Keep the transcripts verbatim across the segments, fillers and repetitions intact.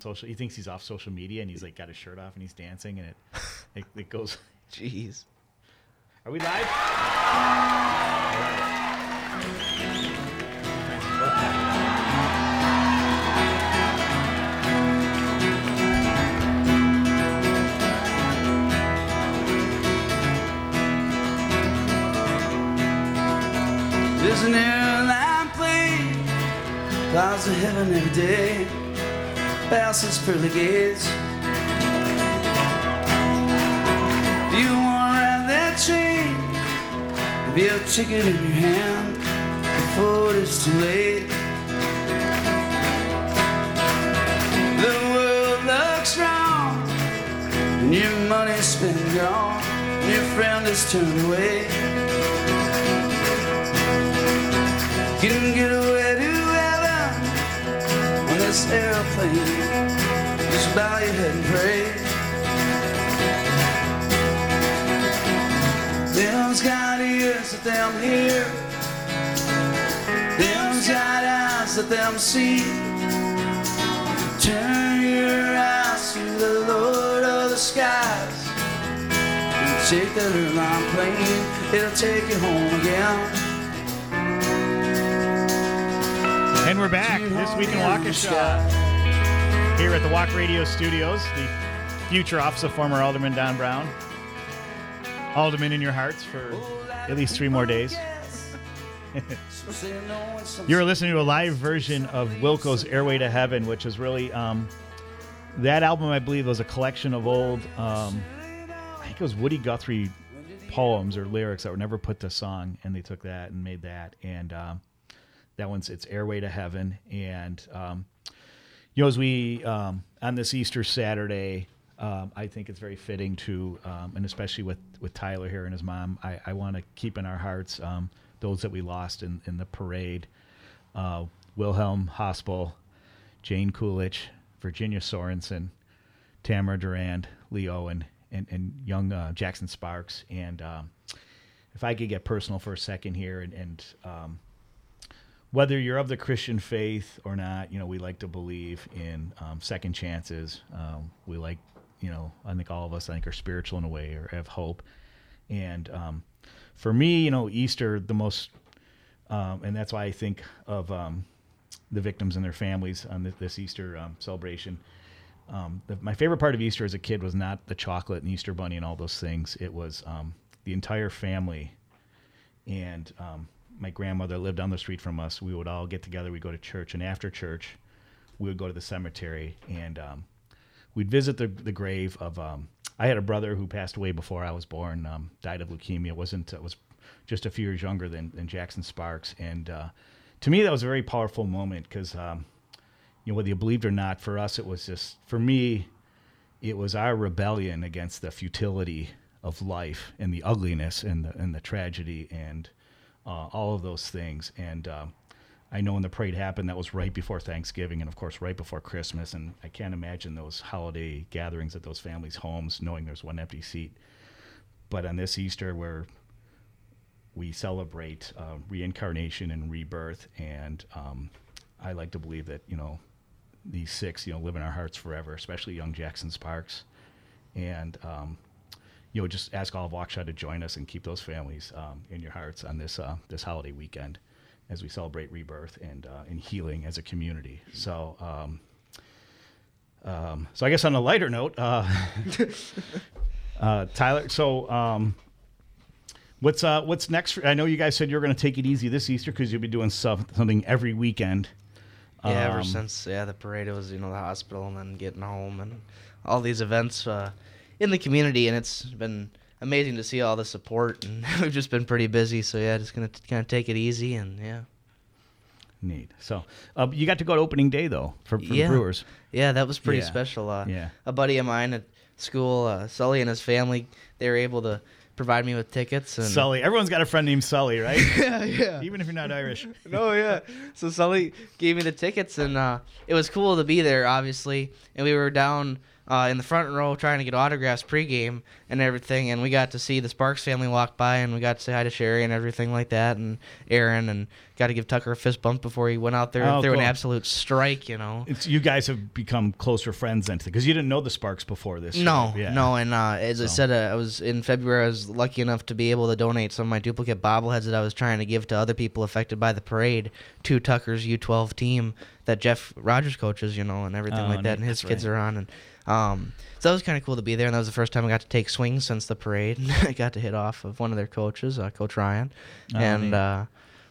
social. He thinks he's off social media, and he's like got his shirt off and he's dancing, and it it, it goes. Jeez. Are we live? There's an airline plane, clouds of heaven every day, passes pearly gates. If you want to ride that train, be a ticket in your hand before it's too late. The world looks wrong, and your money's spent gone, and your friend is turned away. You can get away to heaven on this airplane. Just bow your head and pray. Them's got ears, let them hear. Them's got eyes, let them see. Turn your eyes to the Lord of the skies and take that airline plane. It'll take you home again. And we're back this week in Waukesha, here at the Walk Radio Studios. The future office of former Alderman Don Brown. Alderman in your hearts for at least three more days. You're listening to a live version of Wilco's Airway to Heaven, which is really, um, that album, I believe, was a collection of old, um, I think it was Woody Guthrie poems or lyrics that were never put to song, and they took that and made that. And um, that one's, it's Airway to Heaven. And, um, you know, as we, um, on this Easter Saturday, um, I think it's very fitting to, um, and especially with, with Tyler here and his mom, I, I want to keep in our hearts um, those that we lost in, in the parade. Uh, Wilhelm Hospel, Jane Coolidge, Virginia Sorensen, Tamara Durand, Lee Owen, and, and young uh, Jackson Sparks. And um, if I could get personal for a second here, and, and um, whether you're of the Christian faith or not, you know, we like to believe in um, second chances. Um, we like, you know, I think all of us, I think, are spiritual in a way or have hope. And um, for me, you know, Easter, the most, um, and that's why I think of um, the victims and their families on this, this Easter um, celebration. Um, the, my favorite part of Easter as a kid was not the chocolate and Easter bunny and all those things. It was um, the entire family. And um, my grandmother lived down the street from us. We would all get together. We'd go to church. And after church, we would go to the cemetery. And um, we'd visit the, the grave of, um, I had a brother who passed away before I was born, um, died of leukemia. It wasn't, it was just a few years younger than, than Jackson Sparks. And uh, to me, that was a very powerful moment because, um, you know, whether you believed or not, for us, it was just, for me, it was our rebellion against the futility of life and the ugliness and the, and the tragedy and uh, all of those things. And um, I know when the parade happened, that was right before Thanksgiving and, of course, right before Christmas. And I can't imagine those holiday gatherings at those families' homes knowing there's one empty seat. But on this Easter where we celebrate uh, reincarnation and rebirth, and um, I like to believe that, you know, these six, you know, live in our hearts forever, especially young Jackson Sparks. And, um, you know, just ask all of Waukesha to join us and keep those families um, in your hearts on this uh, this holiday weekend as we celebrate rebirth and uh, and healing as a community. So, um, um, so I guess on a lighter note, uh, uh, Tyler. So, um, what's uh, what's next? For, I know you guys said you're going to take it easy this Easter because you'll be doing stuff, something every weekend. Yeah, um, ever since yeah the parade was, you know, the hospital and then getting home and all these events uh, in the community, and it's been amazing to see all the support, and we've just been pretty busy. So yeah, just gonna kind of take it easy, and yeah. Neat. So uh, you got to go to opening day though for, for yeah. the Brewers. Yeah, that was pretty Yeah. special. Uh, Yeah. A buddy of mine at school, uh, Sully and his family, they were able to provide me with tickets. And Sully. Everyone's got a friend named Sully, right? yeah, yeah. Even if you're not Irish. No, yeah. So Sully gave me the tickets, and uh, it was cool to be there, obviously. And we were down uh, in the front row trying to get autographs pregame and everything, and we got to see the Sparks family walk by, and we got to say hi to Sherry and everything like that, and Aaron, and got to give Tucker a fist bump before he went out there Oh, and threw cool. an absolute strike, you know. It's, you guys have become closer friends then, because you didn't know the Sparks before this. No, right? Yeah. no, and uh, as I So. said, uh, I was in February. I was lucky enough to be able to donate some of my duplicate bobbleheads that I was trying to give to other people affected by the parade to Tucker's U twelve team that Jeff Rogers coaches, you know, and everything Oh, like that, neat. and his That's kids right. are on, and um, so that was kind of cool to be there. And that was the first time I got to take swings since the parade. I got to hit off of one of their coaches, uh, Coach Ryan, Oh, and neat. uh,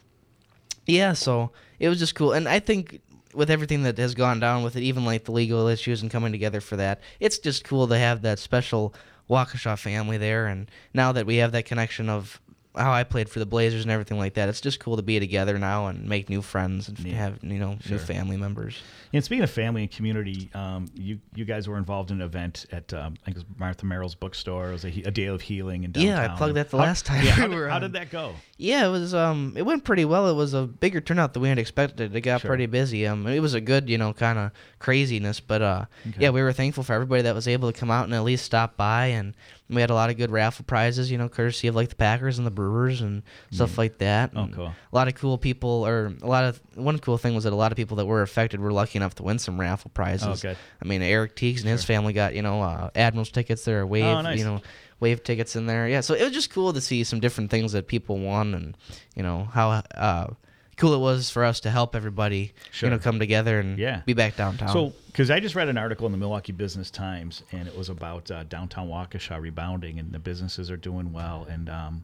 yeah, so it was just cool. And I think with everything that has gone down with it, even like the legal issues and coming together for that, it's just cool to have that special Waukesha family there. And now that we have that connection of how I played for the Blazers and everything like that, it's just cool to be together now and make new friends and Yeah. have, you know, Sure. new family members. And speaking of family and community, um, you you guys were involved in an event at um, I think it was Martha Merrill's bookstore. It was a, he- a day of healing in downtown. Yeah, I plugged that the How- last time Yeah, we how, did, were how on. did that go? Yeah, it was. Um, it went pretty well. It was a bigger turnout than we had expected. It got Sure. pretty busy. Um, it was a good, you know, kind of craziness. But uh, Okay. yeah, we were thankful for everybody that was able to come out and at least stop by. And we had a lot of good raffle prizes, you know, courtesy of like the Packers and the Brewers and stuff like that. Oh, And cool. A lot of cool people, or a lot of one cool thing was that a lot of people that were affected were lucky enough to win some raffle prizes. Oh, good. I mean, Eric Teagues and his family got, you know, uh, Admirals tickets there, Wave, Oh, nice. you know, Wave tickets in there. Yeah, so it was just cool to see some different things that people won, and you know how uh, cool it was for us to help everybody, Sure. you know, come together and Yeah. be back downtown. So, because I just read an article in the Milwaukee Business Times, and it was about uh, downtown Waukesha rebounding, and the businesses are doing well, and um,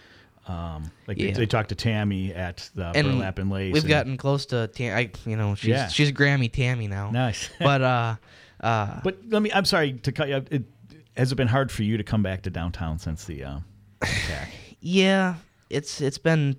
um, like Yeah. they, they talked to Tammy at the and Burlap and Lace. we've and- gotten close to, Tam- I, you know, she's Yeah. she's Grammy Tammy now. nice. But uh, uh, But let me. I'm sorry to cut you. Off. It, has it been hard for you to come back to downtown since the uh, attack? yeah, it's it's been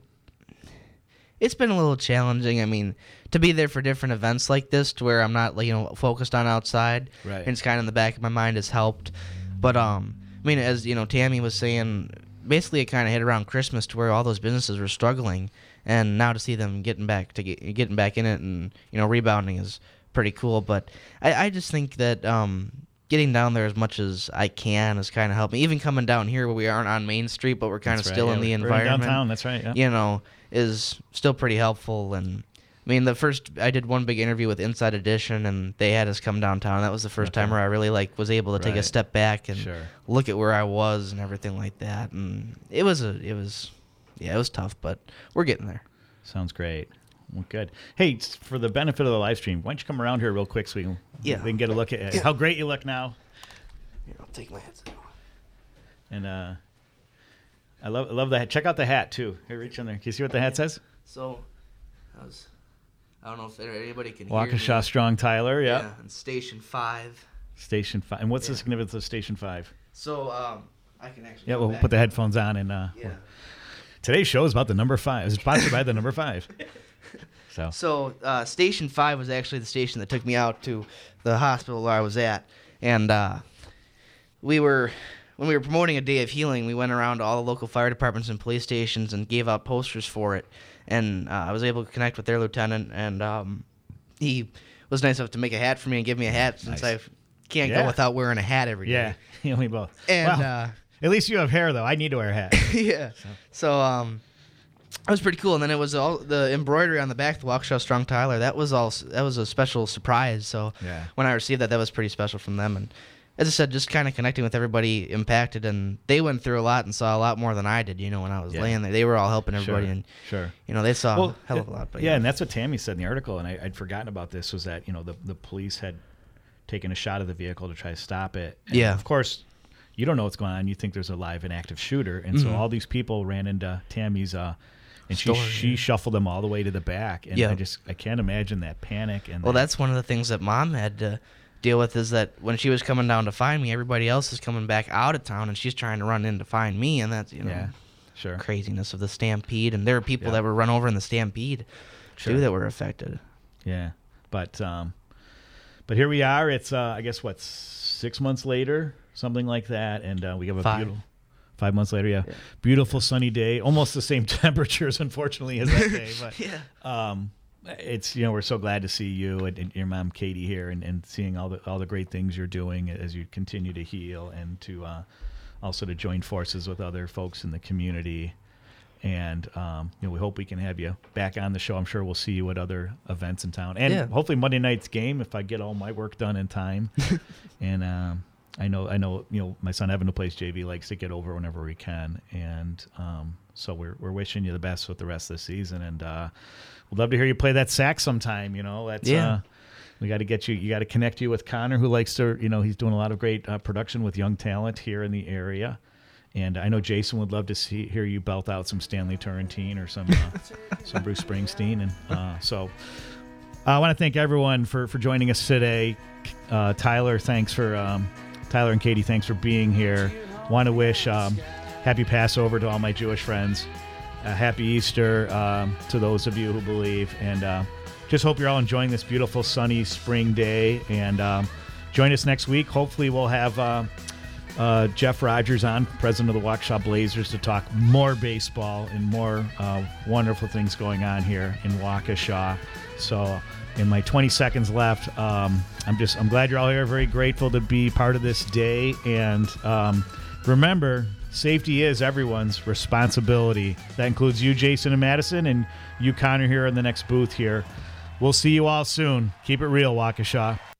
it's been a little challenging. I mean, to be there for different events like this, to where I'm not, like, you know, focused on outside, Right. and it's kind of in the back of my mind has helped. But um, I mean, as you know, Tammy was saying, basically it kind of hit around Christmas to where all those businesses were struggling, and now to see them getting back to get, getting back in it and, you know, rebounding is pretty cool. But I, I just think that um, getting down there as much as I can has kind of helped me. Even coming down here where we aren't on Main Street, but we're kind of That's right, still yeah, in the we're in environment. downtown. That's right. Yeah. You know, is still pretty helpful. And I mean, the first I did one big interview with Inside Edition, and they had us come downtown. That was the first Okay. time where I really like was able to take Right. a step back and Sure. look at where I was and everything like that. And it was a, it was, yeah, it was tough, but we're getting there. Sounds great. Well, good. Hey, s- for the benefit of the live stream, why don't you come around here real quick so we can, Yeah. we can get a look at how great you look now. Here, I'll take my headset. And uh, I love I love the hat. Check out the hat too. Here, reach in there. Can you see what the hat says? So, I was, I don't know if anybody can Waukesha hear me. Strong Tyler. Yeah. Yeah, and Station Five. Station five. And what's the Yeah. significance of Station five? So, um, I can actually. Yeah, go we'll back. put the headphones on and uh, Yeah. today's show is about the number five. It's sponsored by the number five. So So uh, Station Five was actually the station that took me out to the hospital where I was at, and uh, we were when we were promoting a day of healing. We went around to all the local fire departments and police stations and gave out posters for it. And uh, I was able to connect with their lieutenant, and um, he was nice enough to make a hat for me and give me a hat since Nice. I can't Yeah. go without wearing a hat every day. yeah, you and me both. And Wow. uh, At least you have hair though. I need to wear a hat. yeah. So um, that was pretty cool. And then it was all the embroidery on the back, the Waukesha Strong Tyler. That was all. That was a special surprise. So Yeah. when I received that, that was pretty special from them. And as I said, just kind of connecting with everybody impacted, and they went through a lot and saw a lot more than I did. You know, when I was Yeah. laying there, they were all helping everybody, Sure. and Sure. you know, they saw Well, a hell of a lot. But yeah, and that's what Tammy said in the article, and I, I'd forgotten about this. Was that you know the the police had taken a shot of the vehicle to try to stop it. And Yeah. Of course, you don't know what's going on. You think there's a live and active shooter, and so Mhm. all these people ran into Tammy's. Uh, and she Store, she yeah. shuffled them all the way to the back, and Yeah. I just I can't imagine that panic. And Well, that- that's one of the things that Mom had to deal with, is that when she was coming down to find me, everybody else is coming back out of town, and she's trying to run in to find me, and that's, you know, yeah, sure. craziness of the stampede. And there are people Yeah. that were run over in the stampede Sure. too that were affected. Yeah, but um, but here we are. It's uh, I guess what six months later, something like that, and uh, we have a Five. beautiful five months later. Yeah, Yeah. beautiful sunny day, almost the same temperatures, unfortunately, as that day. But Yeah. um, it's, you know, we're so glad to see you and, and your mom, Katie, here, and, and seeing all the all the great things you're doing as you continue to heal and to uh, also to join forces with other folks in the community. And, um, you know, we hope we can have you back on the show. I'm sure we'll see you at other events in town. And Yeah. hopefully Monday night's game, if I get all my work done in time. and um, I know, I know, you know, my son Evan, who plays J V, likes to get over whenever we can. And um, so we're we're wishing you the best with the rest of the season. And uh, we'd love to hear you play that sax sometime. You know, that's Yeah. uh, we got to get you. You got to connect you with Connor, who likes to. You know, he's doing a lot of great uh, production with young talent here in the area. And I know Jason would love to see hear you belt out some Stanley Turrentine or some uh, some Bruce Springsteen. And uh, so I want to thank everyone for, for joining us today. Uh, Tyler, thanks for um, Tyler and Katie, thanks for being here. Want to wish um, happy Passover to all my Jewish friends. Uh, happy Easter um, to those of you who believe. And uh, just hope you're all enjoying this beautiful sunny spring day. And um, join us next week. Hopefully we'll have uh, uh, Jeff Rogers on, president of the Waukesha Blazers, to talk more baseball and more uh, wonderful things going on here in Waukesha. So in my twenty seconds left, um, I'm just I'm glad you're all here. Very grateful to be part of this day. And um, remember, safety is everyone's responsibility. That includes you, Jason and Madison, and you, Connor, here in the next booth here. We'll see you all soon. Keep it real, Waukesha.